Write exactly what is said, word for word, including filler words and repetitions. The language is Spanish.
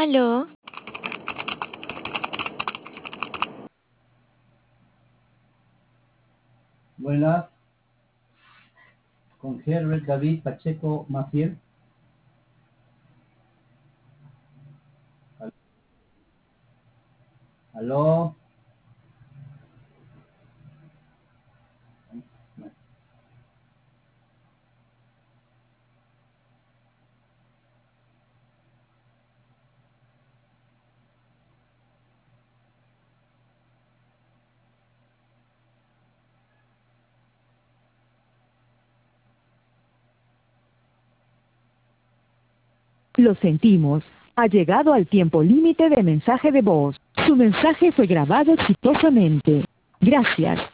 Aló, Buenas, con Herbert David Pacheco Maciel. Aló. Lo sentimos. Ha llegado al tiempo límite de mensaje de voz. Su mensaje fue grabado exitosamente. Gracias.